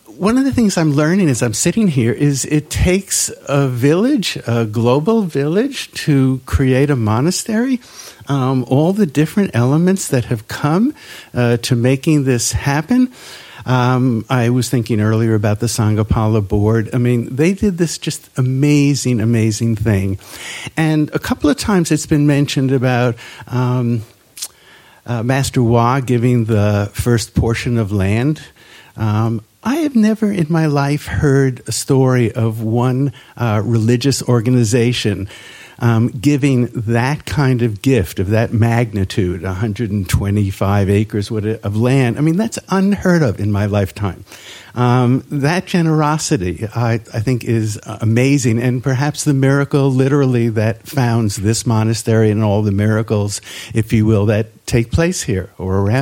one of the things I'm learning as I'm sitting here is it takes a village, a global village, to create a monastery. All the different elements that have come to making this happen. I was thinking earlier about the Sangapala board. I mean, they did this just amazing, amazing thing. And a couple of times it's been mentioned about Master Hua giving the first portion of land. I have never in my life heard a story of one religious organization giving that kind of gift of that magnitude, 125 acres of land. I mean, that's unheard of in my lifetime. That generosity, I think, is amazing, and perhaps the miracle literally that founds this monastery and all the miracles, if you will, that take place here or around.